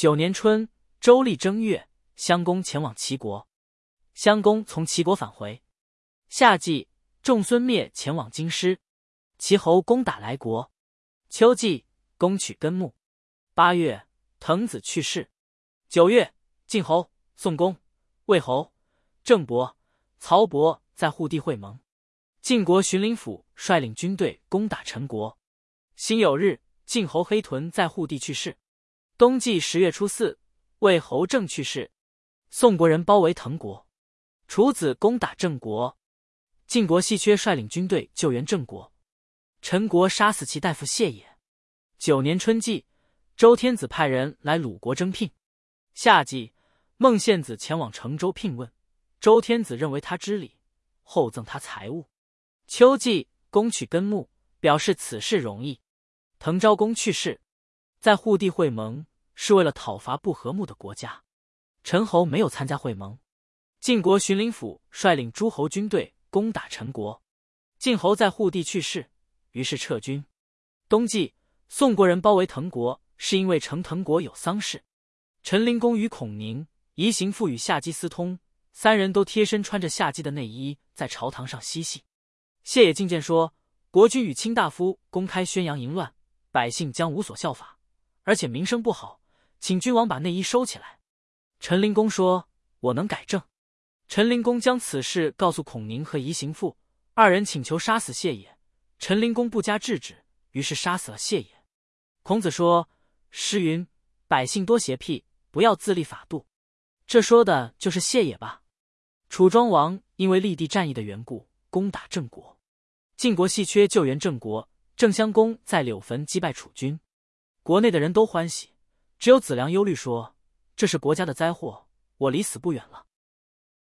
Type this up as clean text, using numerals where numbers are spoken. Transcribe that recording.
9年春，周历正月，襄公前往齐国。襄公从齐国返回。夏季，仲孙灭前往京师。齐侯攻打来国。秋季，攻取根木。8月，滕子去世。9月，晋侯、宋公、魏侯、郑伯、曹伯在户地会盟。晋国荀林甫率领军队攻打陈国。辛酉日，晋侯黑屯在户地去世。冬季10月初4，魏侯郑去世。宋国人包围滕国。楚子攻打郑国。晋国细缺率领军队救援郑国。陈国杀死其大夫谢也。9年春季，周天子派人来鲁国征聘。夏季，孟献子前往成周聘问。周天子认为他知礼，厚赠他财物。秋季，攻取根木，表示此事容易。滕昭公去世。在户地会盟是为了讨伐不和睦的国家。陈侯没有参加会盟。晋国荀林甫率领诸侯军队攻打陈国。晋侯在户地去世，于是撤军。冬季，宋国人包围滕国，是因为成滕国有丧事。陈灵公与孔宁、仪行父与夏姬私通，3人都贴身穿着夏姬的内衣，在朝堂上嬉戏。谢也进谏说，国君与卿大夫公开宣扬淫乱，百姓将无所效法，而且名声不好，请君王把内衣收起来。陈灵公说，我能改正。陈灵公将此事告诉孔宁和仪行父，2人请求杀死谢也。陈灵公不加制止，于是杀死了谢也。孔子说，诗云，百姓多邪僻，不要自立法度。这说的就是谢也吧。楚庄王因为立地战役的缘故攻打郑国。晋国细缺救援郑国，郑襄公在柳坟击败楚军。国内的人都欢喜，只有子良忧虑说，这是国家的灾祸，我离死不远了。